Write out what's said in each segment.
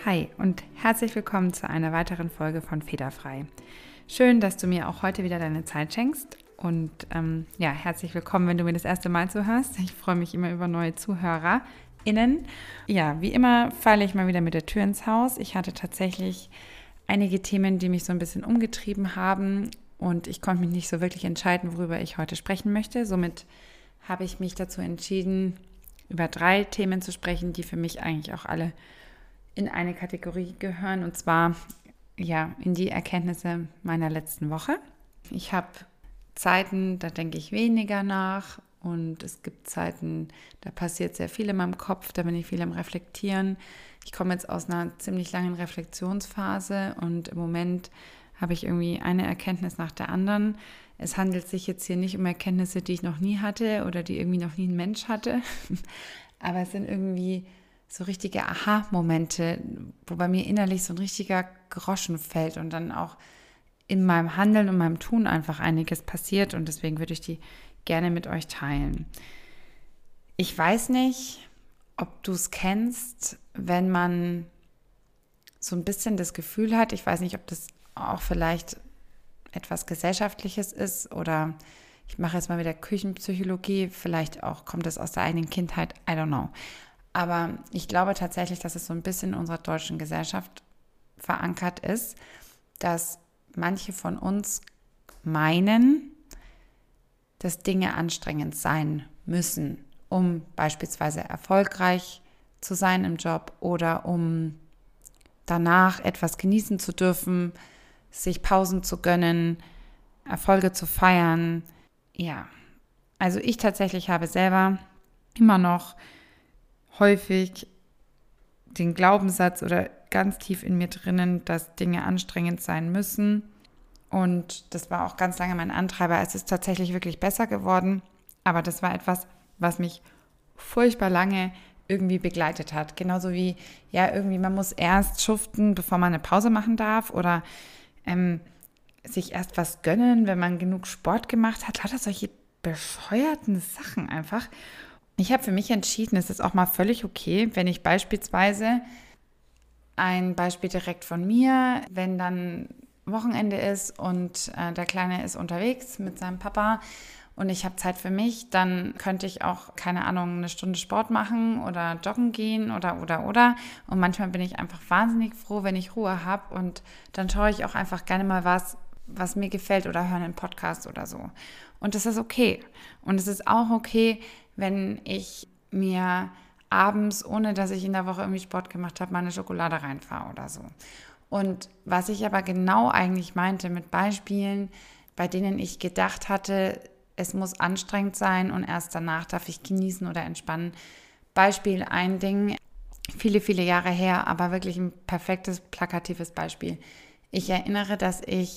Hi und herzlich willkommen zu einer weiteren Folge von Federfrei. Schön, dass du mir auch heute wieder deine Zeit schenkst und herzlich willkommen, wenn du mir das erste Mal zuhörst. Ich freue mich immer über neue ZuhörerInnen. Ja, wie immer falle ich mal wieder mit der Tür ins Haus. Ich hatte tatsächlich einige Themen, die mich so ein bisschen umgetrieben haben und ich konnte mich nicht so wirklich entscheiden, worüber ich heute sprechen möchte. Somit habe ich mich dazu entschieden, über 3 Themen zu sprechen, die für mich eigentlich auch alle in eine Kategorie gehören, und zwar in die Erkenntnisse meiner letzten Woche. Ich habe Zeiten, da denke ich weniger nach, und es gibt Zeiten, da passiert sehr viel in meinem Kopf, da bin ich viel am Reflektieren. Ich komme jetzt aus einer ziemlich langen Reflexionsphase und im Moment habe ich irgendwie eine Erkenntnis nach der anderen. Es handelt sich jetzt hier nicht um Erkenntnisse, die ich noch nie hatte oder die irgendwie noch nie ein Mensch hatte, aber es sind irgendwie so richtige Aha-Momente, wo bei mir innerlich so ein richtiger Groschen fällt und dann auch in meinem Handeln und meinem Tun einfach einiges passiert, und deswegen würde ich die gerne mit euch teilen. Ich weiß nicht, ob du es kennst, wenn man so ein bisschen das Gefühl hat, ich weiß nicht, ob das auch vielleicht etwas Gesellschaftliches ist oder ich mache jetzt mal wieder Küchenpsychologie, vielleicht auch kommt das aus der eigenen Kindheit, I don't know. Aber ich glaube tatsächlich, dass es so ein bisschen in unserer deutschen Gesellschaft verankert ist, dass manche von uns meinen, dass Dinge anstrengend sein müssen, um beispielsweise erfolgreich zu sein im Job oder um danach etwas genießen zu dürfen, sich Pausen zu gönnen, Erfolge zu feiern. Ja, also ich tatsächlich habe selber immer noch häufig den Glaubenssatz oder ganz tief in mir drinnen, dass Dinge anstrengend sein müssen. Und das war auch ganz lange mein Antreiber. Es ist tatsächlich wirklich besser geworden, aber das war etwas, was mich furchtbar lange irgendwie begleitet hat. Genauso wie, irgendwie man muss erst schuften, bevor man eine Pause machen darf, oder sich erst was gönnen, wenn man genug Sport gemacht hat. Lauter solche bescheuerten Sachen einfach. Ich habe für mich entschieden, es ist auch mal völlig okay, wenn ich beispielsweise, ein Beispiel direkt von mir, wenn dann Wochenende ist und der Kleine ist unterwegs mit seinem Papa und ich habe Zeit für mich, dann könnte ich auch, keine Ahnung, eine Stunde Sport machen oder joggen gehen oder. Und manchmal bin ich einfach wahnsinnig froh, wenn ich Ruhe habe, und dann schaue ich auch einfach gerne mal was mir gefällt oder höre einen Podcast oder so. Und das ist okay. Und es ist auch okay, wenn ich mir abends, ohne dass ich in der Woche irgendwie Sport gemacht habe, mal eine Schokolade reinfahre oder so. Und was ich aber genau eigentlich meinte mit Beispielen, bei denen ich gedacht hatte, es muss anstrengend sein und erst danach darf ich genießen oder entspannen. Beispiel, ein Ding, viele, viele Jahre her, aber wirklich ein perfektes, plakatives Beispiel. Ich erinnere, dass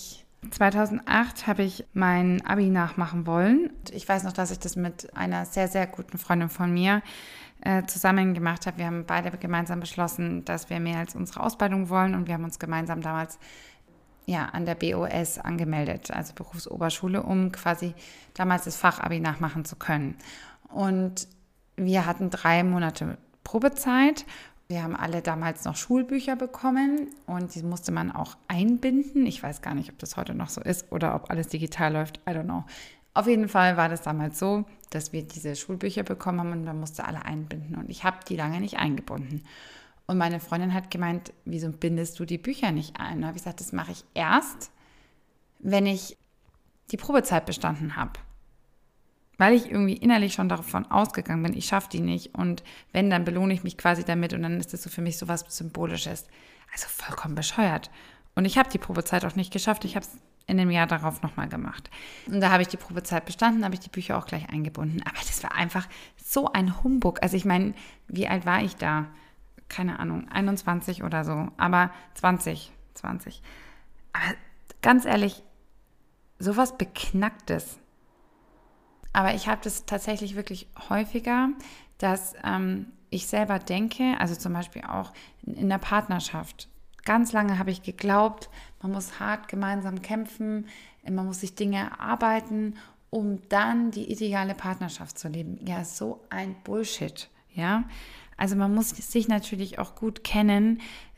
2008 habe ich mein Abi nachmachen wollen. Ich weiß noch, dass ich das mit einer sehr, sehr guten Freundin von mir zusammen gemacht habe. Wir haben beide gemeinsam beschlossen, dass wir mehr als unsere Ausbildung wollen, und wir haben uns gemeinsam damals an der BOS angemeldet, also Berufsoberschule, um quasi damals das Fachabi nachmachen zu können. Und wir hatten 3 Monate Probezeit. Wir haben alle damals noch Schulbücher bekommen und die musste man auch einbinden. Ich weiß gar nicht, ob das heute noch so ist oder ob alles digital läuft. I don't know. Auf jeden Fall war das damals so, dass wir diese Schulbücher bekommen haben und man musste alle einbinden. Und ich habe die lange nicht eingebunden. Und meine Freundin hat gemeint, wieso bindest du die Bücher nicht ein? Da habe ich gesagt, das mache ich erst, wenn ich die Probezeit bestanden habe. Weil ich irgendwie innerlich schon davon ausgegangen bin, ich schaffe die nicht, und wenn, dann belohne ich mich quasi damit, und dann ist das so für mich so was Symbolisches. Also vollkommen bescheuert. Und ich habe die Probezeit auch nicht geschafft, ich habe es in dem Jahr darauf nochmal gemacht. Und da habe ich die Probezeit bestanden, habe ich die Bücher auch gleich eingebunden. Aber das war einfach so ein Humbug. Also ich meine, wie alt war ich da? Keine Ahnung, 21 oder so, aber 20. Aber ganz ehrlich, sowas Beknacktes. Aber ich habe das tatsächlich wirklich häufiger, dass ich selber denke, also zum Beispiel auch in der Partnerschaft. Ganz lange habe ich geglaubt, man muss hart gemeinsam kämpfen, man muss sich Dinge erarbeiten, um dann die ideale Partnerschaft zu leben. Ja, so ein Bullshit, ja. Also man muss sich natürlich auch gut kennen,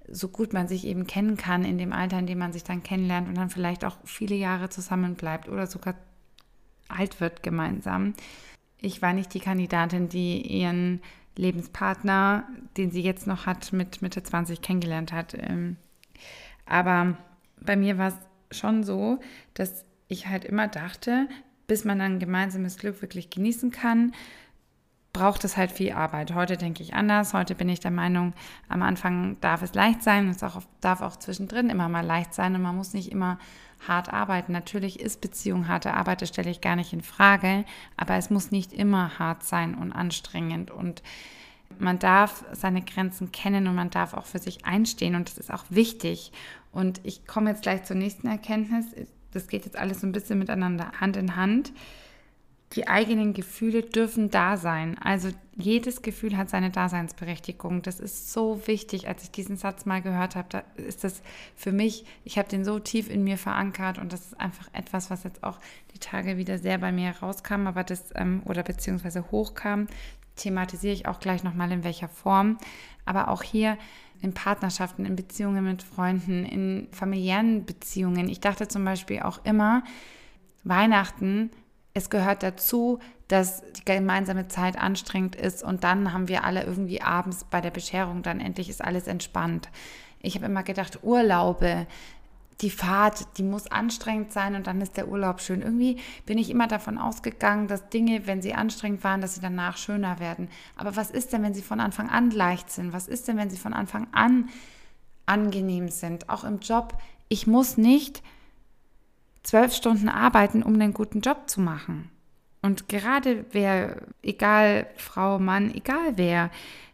so gut man sich eben kennen kann in dem Alter, in dem man sich dann kennenlernt und dann vielleicht auch viele Jahre zusammen bleibt oder sogar alt wird gemeinsam. Ich war nicht die Kandidatin, die ihren Lebenspartner, den sie jetzt noch hat, mit Mitte 20 kennengelernt hat. Aber bei mir war es schon so, dass ich halt immer dachte, bis man dann gemeinsames Glück wirklich genießen kann, braucht es halt viel Arbeit. Heute denke ich anders. Heute bin ich der Meinung, am Anfang darf es leicht sein. Es darf auch zwischendrin immer mal leicht sein und man muss nicht immer hart arbeiten. Natürlich ist Beziehung harte Arbeit, das stelle ich gar nicht in Frage, aber es muss nicht immer hart sein und anstrengend und man darf seine Grenzen kennen und man darf auch für sich einstehen und das ist auch wichtig. Und ich komme jetzt gleich zur nächsten Erkenntnis. Das geht jetzt alles so ein bisschen miteinander Hand in Hand. Die eigenen Gefühle dürfen da sein. Also jedes Gefühl hat seine Daseinsberechtigung. Das ist so wichtig. Als ich diesen Satz mal gehört habe, da ist das für mich, ich habe den so tief in mir verankert und das ist einfach etwas, was jetzt auch die Tage wieder sehr bei mir rauskam, aber das oder beziehungsweise hochkam, thematisiere ich auch gleich nochmal in welcher Form. Aber auch hier in Partnerschaften, in Beziehungen mit Freunden, in familiären Beziehungen. Ich dachte zum Beispiel auch immer, Weihnachten, es gehört dazu, dass die gemeinsame Zeit anstrengend ist und dann haben wir alle irgendwie abends bei der Bescherung, dann endlich ist alles entspannt. Ich habe immer gedacht, Urlaube, die Fahrt, die muss anstrengend sein und dann ist der Urlaub schön. Irgendwie bin ich immer davon ausgegangen, dass Dinge, wenn sie anstrengend waren, dass sie danach schöner werden. Aber was ist denn, wenn sie von Anfang an leicht sind? Was ist denn, wenn sie von Anfang an angenehm sind? Auch im Job, ich muss nicht 12 Stunden arbeiten, um einen guten Job zu machen. Und gerade wer, egal Frau, Mann, egal wer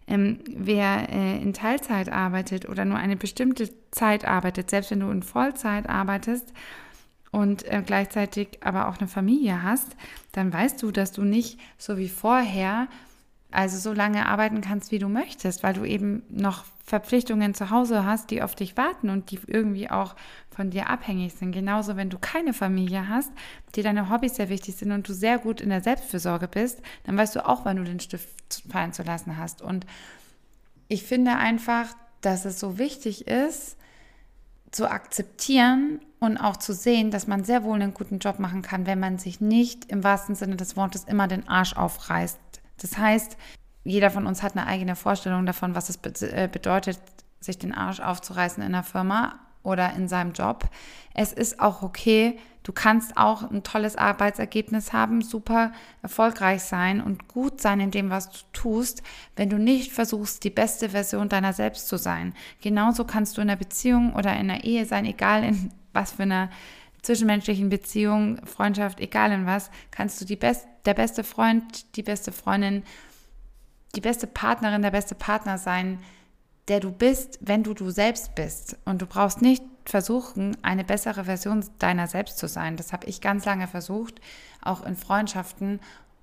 in Teilzeit arbeitet oder nur eine bestimmte Zeit arbeitet, selbst wenn du in Vollzeit arbeitest und gleichzeitig aber auch eine Familie hast, dann weißt du, dass du nicht so wie vorher also so lange arbeiten kannst, wie du möchtest, weil du eben noch Verpflichtungen zu Hause hast, die auf dich warten und die irgendwie auch von dir abhängig sind. Genauso, wenn du keine Familie hast, dir deine Hobbys sehr wichtig sind und du sehr gut in der Selbstfürsorge bist, dann weißt du auch, wann du den Stift fallen zu lassen hast. Und ich finde einfach, dass es so wichtig ist, zu akzeptieren und auch zu sehen, dass man sehr wohl einen guten Job machen kann, wenn man sich nicht im wahrsten Sinne des Wortes immer den Arsch aufreißt. Das heißt, jeder von uns hat eine eigene Vorstellung davon, was es bedeutet, sich den Arsch aufzureißen in einer Firma oder in seinem Job. Es ist auch okay, du kannst auch ein tolles Arbeitsergebnis haben, super erfolgreich sein und gut sein in dem, was du tust, wenn du nicht versuchst, die beste Version deiner selbst zu sein. Genauso kannst du in einer Beziehung oder in einer Ehe sein, egal in was für einer zwischenmenschlichen Beziehung, Freundschaft, egal in was, kannst du der beste Freund, die beste Freundin, die beste Partnerin, der beste Partner sein, der du bist, wenn du selbst bist. Und du brauchst nicht versuchen, eine bessere Version deiner selbst zu sein. Das habe ich ganz lange versucht, auch in Freundschaften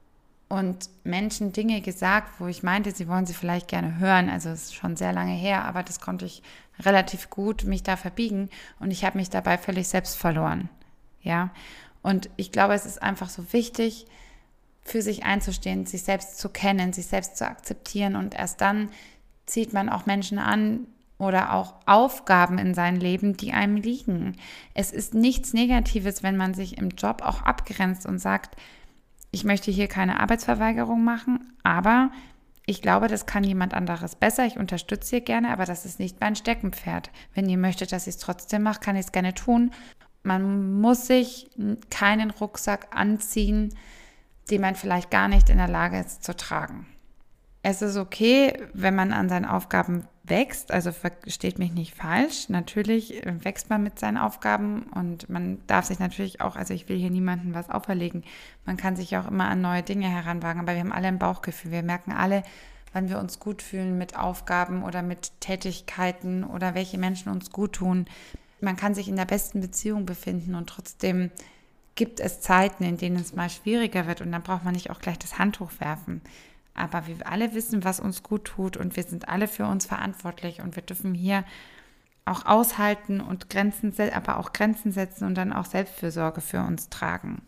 und Menschen Dinge gesagt, wo ich meinte, sie wollen sie vielleicht gerne hören. Also es ist schon sehr lange her, aber das konnte ich relativ gut mich da verbiegen und ich habe mich dabei völlig selbst verloren. Ja, und ich glaube, es ist einfach so wichtig, für sich einzustehen, sich selbst zu kennen, sich selbst zu akzeptieren und erst dann zieht man auch Menschen an oder auch Aufgaben in sein Leben, die einem liegen. Es ist nichts Negatives, wenn man sich im Job auch abgrenzt und sagt, ich möchte hier keine Arbeitsverweigerung machen, aber ich glaube, das kann jemand anderes besser. Ich unterstütze hier gerne, aber das ist nicht mein Steckenpferd. Wenn ihr möchtet, dass ich es trotzdem mache, kann ich es gerne tun. Man muss sich keinen Rucksack anziehen, den man vielleicht gar nicht in der Lage ist zu tragen. Es ist okay, wenn man an seinen Aufgaben wächst, also versteht mich nicht falsch, natürlich wächst man mit seinen Aufgaben und man darf sich natürlich auch, also ich will hier niemandem was auferlegen, man kann sich auch immer an neue Dinge heranwagen, aber wir haben alle ein Bauchgefühl, wir merken alle, wann wir uns gut fühlen mit Aufgaben oder mit Tätigkeiten oder welche Menschen uns gut tun. Man kann sich in der besten Beziehung befinden und trotzdem gibt es Zeiten, in denen es mal schwieriger wird und dann braucht man nicht auch gleich das Handtuch werfen. Aber wir alle wissen, was uns gut tut und wir sind alle für uns verantwortlich und wir dürfen hier auch aushalten und aber auch Grenzen setzen und dann auch Selbstfürsorge für uns tragen.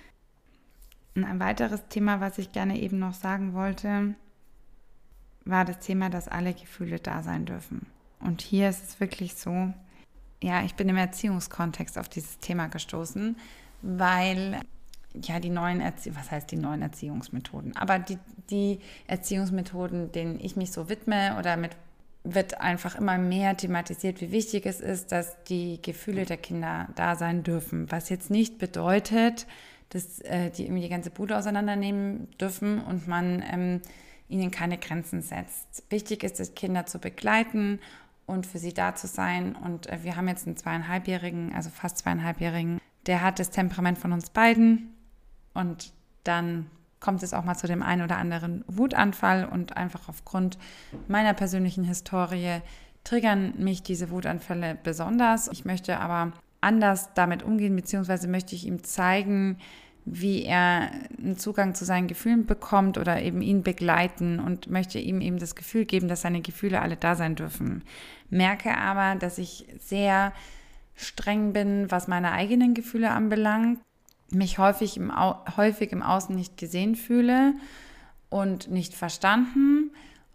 Und ein weiteres Thema, was ich gerne eben noch sagen wollte, war das Thema, dass alle Gefühle da sein dürfen. Und hier ist es wirklich so, ja, ich bin im Erziehungskontext auf dieses Thema gestoßen, weil ja die neuen Erziehungsmethoden? Aber die Erziehungsmethoden, denen ich mich so widme oder wird einfach immer mehr thematisiert, wie wichtig es ist, dass die Gefühle der Kinder da sein dürfen. Was jetzt nicht bedeutet, dass die irgendwie die ganze Bude auseinandernehmen dürfen und man ihnen keine Grenzen setzt. Wichtig ist es, Kinder zu begleiten und für sie da zu sein. Und wir haben jetzt einen 2,5-Jährigen, also fast 2,5-Jährigen, der hat das Temperament von uns beiden. Und dann kommt es auch mal zu dem einen oder anderen Wutanfall. Und einfach aufgrund meiner persönlichen Historie triggern mich diese Wutanfälle besonders. Ich möchte aber anders damit umgehen, beziehungsweise möchte ich ihm zeigen, wie er einen Zugang zu seinen Gefühlen bekommt oder eben ihn begleiten und möchte ihm eben das Gefühl geben, dass seine Gefühle alle da sein dürfen. Merke aber, dass ich sehr streng bin, was meine eigenen Gefühle anbelangt, mich häufig im Außen nicht gesehen fühle und nicht verstanden.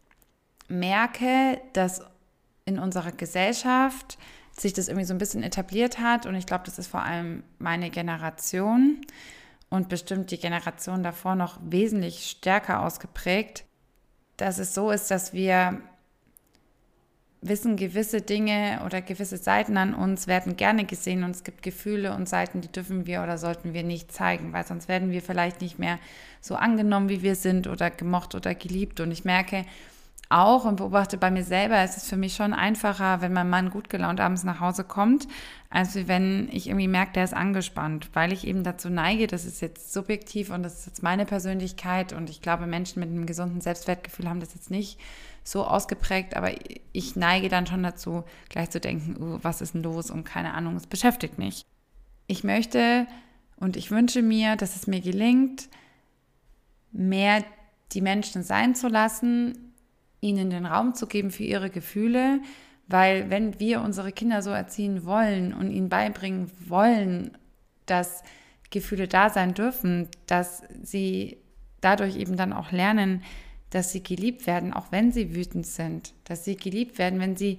Merke, dass in unserer Gesellschaft sich das irgendwie so ein bisschen etabliert hat und ich glaube, das ist vor allem meine Generation und bestimmt die Generation davor noch wesentlich stärker ausgeprägt, dass es so ist, dass wir wissen, gewisse Dinge oder gewisse Seiten an uns werden gerne gesehen und es gibt Gefühle und Seiten, die dürfen wir oder sollten wir nicht zeigen, weil sonst werden wir vielleicht nicht mehr so angenommen, wie wir sind oder gemocht oder geliebt. Und ich merke auch und beobachte bei mir selber, es ist für mich schon einfacher, wenn mein Mann gut gelaunt abends nach Hause kommt, als wenn ich irgendwie merke, der ist angespannt, weil ich eben dazu neige, das ist jetzt subjektiv und das ist jetzt meine Persönlichkeit und ich glaube, Menschen mit einem gesunden Selbstwertgefühl haben das jetzt nicht so ausgeprägt, aber ich neige dann schon dazu, gleich zu denken, was ist denn los und keine Ahnung, es beschäftigt mich. Ich möchte und ich wünsche mir, dass es mir gelingt, mehr die Menschen sein zu lassen, ihnen den Raum zu geben für ihre Gefühle, weil wenn wir unsere Kinder so erziehen wollen und ihnen beibringen wollen, dass Gefühle da sein dürfen, dass sie dadurch eben dann auch lernen, dass sie geliebt werden, auch wenn sie wütend sind, dass sie geliebt werden, wenn sie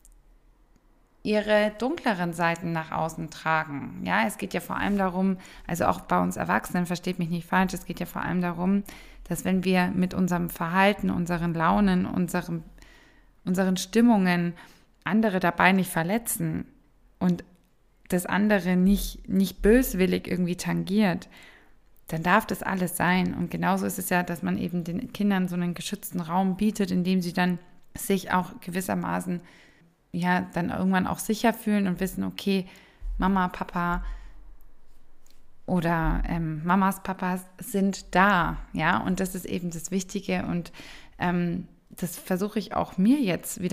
ihre dunkleren Seiten nach außen tragen. Ja, es geht ja vor allem darum, also auch bei uns Erwachsenen, versteht mich nicht falsch, es geht ja vor allem darum, dass wenn wir mit unserem Verhalten, unseren Launen, unseren Stimmungen andere dabei nicht verletzen und das andere nicht böswillig irgendwie tangiert, dann darf das alles sein. Und genauso ist es ja, dass man eben den Kindern so einen geschützten Raum bietet, in dem sie dann sich auch gewissermaßen ja dann irgendwann auch sicher fühlen und wissen, okay, Mama, Papa oder Mamas, Papas sind da, ja, und das ist eben das Wichtige und das versuche ich auch mir jetzt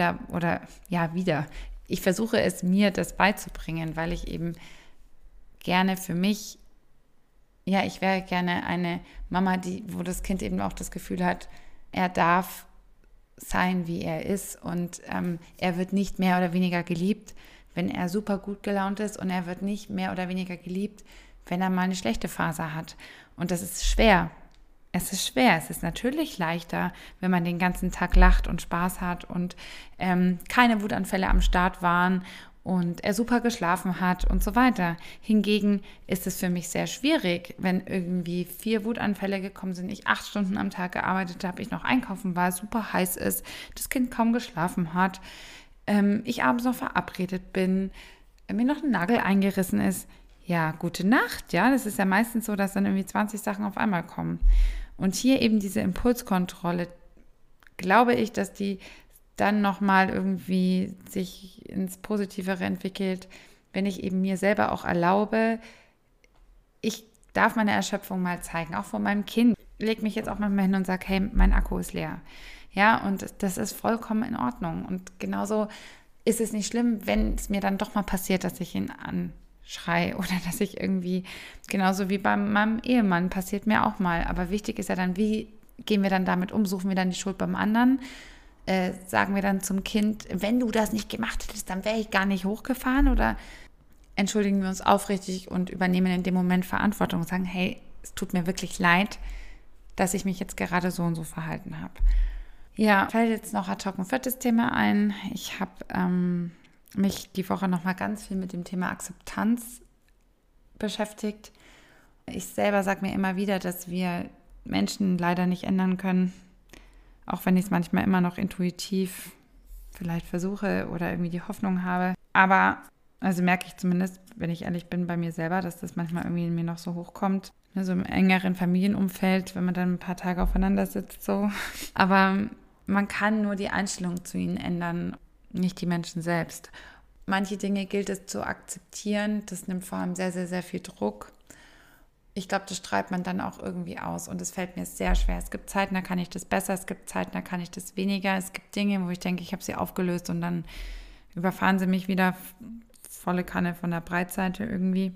ich versuche es mir, das beizubringen, weil ich eben gerne für mich, ja, ich wäre gerne eine Mama, wo das Kind eben auch das Gefühl hat, er darf sein, wie er ist und er wird nicht mehr oder weniger geliebt, wenn er super gut gelaunt ist und er wird nicht mehr oder weniger geliebt, wenn er mal eine schlechte Phase hat. Und das ist schwer. Es ist schwer. Es ist natürlich leichter, wenn man den ganzen Tag lacht und Spaß hat und keine Wutanfälle am Start waren und er super geschlafen hat und so weiter. Hingegen ist es für mich sehr schwierig, wenn irgendwie 4 Wutanfälle gekommen sind, ich 8 Stunden am Tag gearbeitet habe, ich noch einkaufen war, super heiß ist, das Kind kaum geschlafen hat, ich abends noch verabredet bin, mir noch ein Nagel eingerissen ist. Ja, gute Nacht, ja, das ist ja meistens so, dass dann irgendwie 20 Sachen auf einmal kommen. Und hier eben diese Impulskontrolle, glaube ich, dass die dann nochmal irgendwie sich ins Positivere entwickelt, wenn ich eben mir selber auch erlaube, ich darf meine Erschöpfung mal zeigen, auch vor meinem Kind. Ich lege mich jetzt auch manchmal hin und sage, hey, mein Akku ist leer. Ja, und das ist vollkommen in Ordnung. Und genauso ist es nicht schlimm, wenn es mir dann doch mal passiert, dass ich ihn anschreie oder dass ich irgendwie, genauso wie bei meinem Ehemann, passiert mir auch mal. Aber wichtig ist ja dann, wie gehen wir dann damit um? Suchen wir dann die Schuld beim anderen? Sagen wir dann zum Kind, wenn du das nicht gemacht hättest, dann wäre ich gar nicht hochgefahren? Oder entschuldigen wir uns aufrichtig und übernehmen in dem Moment Verantwortung und sagen, hey, es tut mir wirklich leid, dass ich mich jetzt gerade so und so verhalten habe. Ja, fällt jetzt noch ad hoc ein viertes Thema ein. Ich habe mich die Woche nochmal ganz viel mit dem Thema Akzeptanz beschäftigt. Ich selber sage mir immer wieder, dass wir Menschen leider nicht ändern können, auch wenn ich es manchmal immer noch intuitiv vielleicht versuche oder irgendwie die Hoffnung habe. Aber, also merke ich zumindest, wenn ich ehrlich bin, bei mir selber, dass das manchmal irgendwie in mir noch so hochkommt. So im engeren Familienumfeld, wenn man dann ein paar Tage aufeinander sitzt, so. Aber man kann nur die Einstellung zu ihnen ändern, nicht die Menschen selbst. Manche Dinge gilt es zu akzeptieren. Das nimmt vor allem sehr, sehr, sehr viel Druck. Ich glaube, das strahlt man dann auch irgendwie aus und es fällt mir sehr schwer. Es gibt Zeiten, da kann ich das besser, es gibt Zeiten, da kann ich das weniger. Es gibt Dinge, wo ich denke, ich habe sie aufgelöst und dann überfahren sie mich wieder volle Kanne von der Breitseite irgendwie.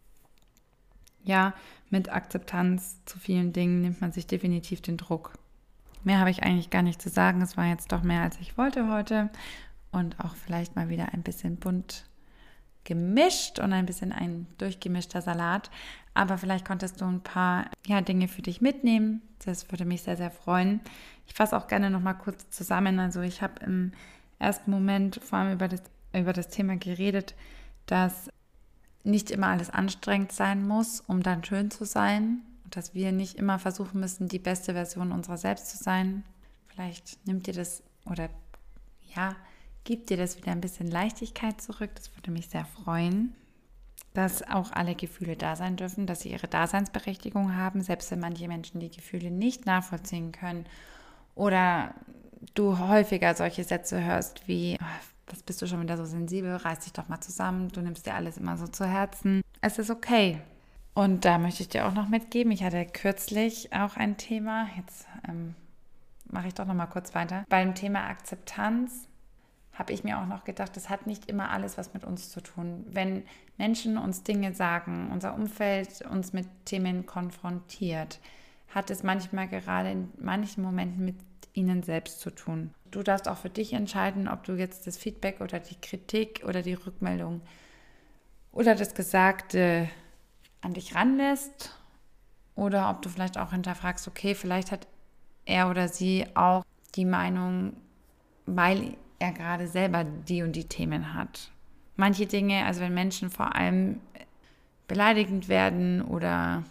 Ja, mit Akzeptanz zu vielen Dingen nimmt man sich definitiv den Druck. Mehr habe ich eigentlich gar nicht zu sagen. Es war jetzt doch mehr, als ich wollte heute und auch vielleicht mal wieder ein bisschen bunt gemischt und ein bisschen ein durchgemischter Salat. Aber vielleicht konntest du ein paar Dinge für dich mitnehmen. Das würde mich sehr, sehr freuen. Ich fasse auch gerne noch mal kurz zusammen. Also ich habe im ersten Moment vor allem über das Thema geredet, dass nicht immer alles anstrengend sein muss, um dann schön zu sein. Und dass wir nicht immer versuchen müssen, die beste Version unserer selbst zu sein. Vielleicht nimmt dir das oder gibt dir das wieder ein bisschen Leichtigkeit zurück. Das würde mich sehr freuen. Dass auch alle Gefühle da sein dürfen, dass sie ihre Daseinsberechtigung haben, selbst wenn manche Menschen die Gefühle nicht nachvollziehen können. Oder du häufiger solche Sätze hörst wie, was bist du schon wieder so sensibel, reiß dich doch mal zusammen, du nimmst dir alles immer so zu Herzen. Es ist okay. Und da möchte ich dir auch noch mitgeben, ich hatte kürzlich auch ein Thema, jetzt mache ich doch noch mal kurz weiter. Beim Thema Akzeptanz habe ich mir auch noch gedacht, das hat nicht immer alles was mit uns zu tun. Wenn Menschen uns Dinge sagen, unser Umfeld uns mit Themen konfrontiert, hat es manchmal gerade in manchen Momenten mit ihnen selbst zu tun. Du darfst auch für dich entscheiden, ob du jetzt das Feedback oder die Kritik oder die Rückmeldung oder das Gesagte an dich ranlässt oder ob du vielleicht auch hinterfragst, okay, vielleicht hat er oder sie auch die Meinung, weil er gerade selber die und die Themen hat. Manche Dinge, also wenn Menschen vor allem beleidigend werden oder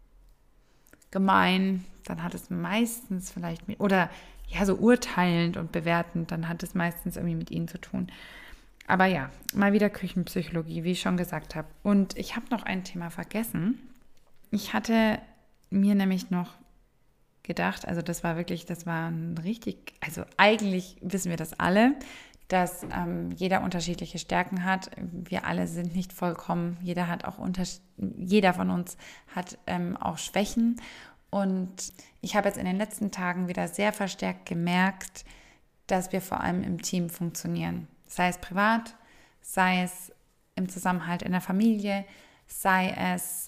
gemein, dann hat es meistens vielleicht oder so urteilend und bewertend, dann hat es meistens irgendwie mit ihnen zu tun. Aber ja, mal wieder Küchenpsychologie, wie ich schon gesagt habe. Und ich habe noch ein Thema vergessen. Ich hatte mir nämlich noch gedacht, also das war ein richtig, also eigentlich wissen wir das alle, dass jeder unterschiedliche Stärken hat. Wir alle sind nicht vollkommen, jeder von uns hat auch Schwächen. Und ich habe jetzt in den letzten Tagen wieder sehr verstärkt gemerkt, dass wir vor allem im Team funktionieren. Sei es privat, sei es im Zusammenhalt in der Familie, sei es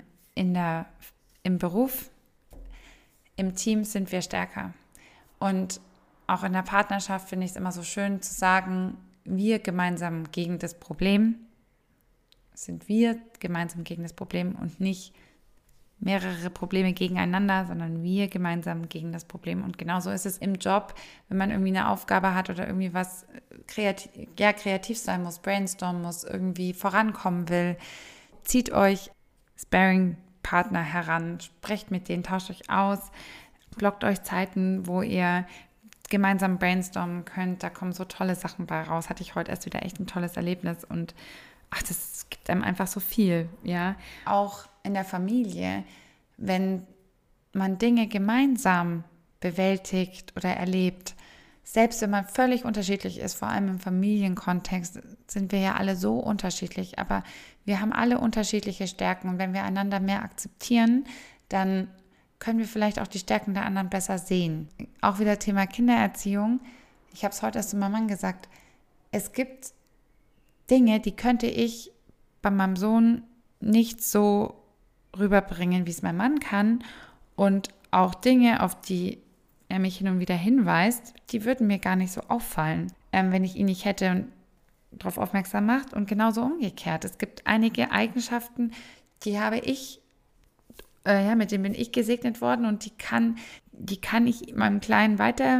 im Beruf. Im Team sind wir stärker. Und auch in der Partnerschaft finde ich es immer so schön zu sagen, wir gemeinsam gegen das Problem, sind wir gemeinsam gegen das Problem und nicht mehrere Probleme gegeneinander, sondern wir gemeinsam gegen das Problem. Und genauso ist es im Job, wenn man irgendwie eine Aufgabe hat oder irgendwie was kreativ sein muss, brainstormen muss, irgendwie vorankommen will, zieht euch Sparring-Partner heran, sprecht mit denen, tauscht euch aus, blockt euch Zeiten, wo ihr gemeinsam brainstormen könnt. Da kommen so tolle Sachen bei raus. Hatte ich heute erst wieder echt ein tolles Erlebnis und das gibt einem einfach so viel, ja. Auch in der Familie, wenn man Dinge gemeinsam bewältigt oder erlebt, selbst wenn man völlig unterschiedlich ist, vor allem im Familienkontext, sind wir ja alle so unterschiedlich, aber wir haben alle unterschiedliche Stärken und wenn wir einander mehr akzeptieren, dann können wir vielleicht auch die Stärken der anderen besser sehen. Auch wieder Thema Kindererziehung. Ich habe es heute erst zu meinem Mann gesagt, es gibt Dinge, die könnte ich bei meinem Sohn nicht so rüberbringen, wie es mein Mann kann. Und auch Dinge, auf die er mich hin und wieder hinweist, die würden mir gar nicht so auffallen, wenn ich ihn nicht hätte und darauf aufmerksam macht. Und genauso umgekehrt. Es gibt einige Eigenschaften, die habe ich, mit denen bin ich gesegnet worden und die kann ich meinem Kleinen weitergeben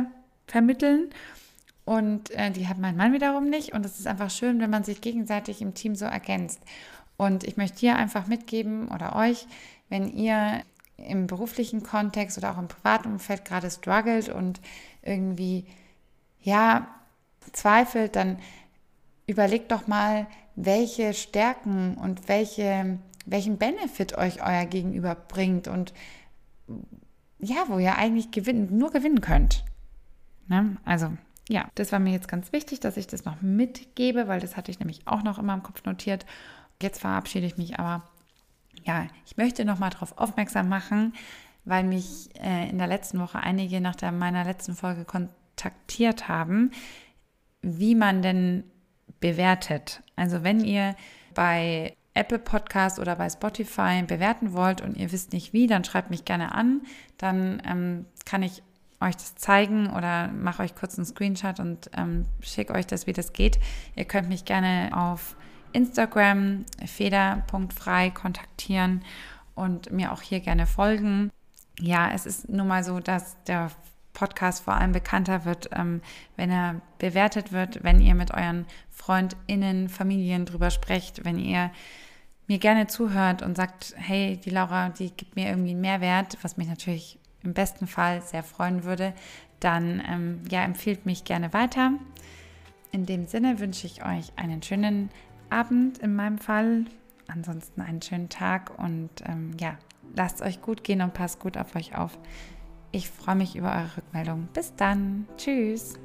vermitteln und die hat mein Mann wiederum nicht. Und es ist einfach schön, wenn man sich gegenseitig im Team so ergänzt. Und ich möchte hier einfach mitgeben oder euch, wenn ihr im beruflichen Kontext oder auch im privaten Umfeld gerade struggelt und irgendwie, zweifelt, dann überlegt doch mal, welche Stärken und welchen Benefit euch euer Gegenüber bringt und wo ihr eigentlich nur gewinnen könnt. Ne? Also, das war mir jetzt ganz wichtig, dass ich das noch mitgebe, weil das hatte ich nämlich auch noch immer im Kopf notiert. Jetzt verabschiede ich mich, aber ich möchte noch mal darauf aufmerksam machen, weil mich in der letzten Woche einige nach meiner letzten Folge kontaktiert haben, wie man denn bewertet. Also wenn ihr bei Apple Podcast oder bei Spotify bewerten wollt und ihr wisst nicht wie, dann schreibt mich gerne an. Dann kann ich euch das zeigen oder mache euch kurz einen Screenshot und schicke euch das, wie das geht. Ihr könnt mich gerne auf Instagram feder.frei kontaktieren und mir auch hier gerne folgen. Ja, es ist nun mal so, dass der Podcast vor allem bekannter wird, wenn er bewertet wird, wenn ihr mit euren FreundInnen, Familien drüber sprecht, wenn ihr mir gerne zuhört und sagt, hey, die Laura, die gibt mir irgendwie einen Mehrwert, was mich natürlich im besten Fall sehr freuen würde, dann empfiehlt mich gerne weiter. In dem Sinne wünsche ich euch einen schönen Abend in meinem Fall, ansonsten einen schönen Tag und lasst euch gut gehen und passt gut auf euch auf. Ich freue mich über eure Rückmeldung. Bis dann. Tschüss.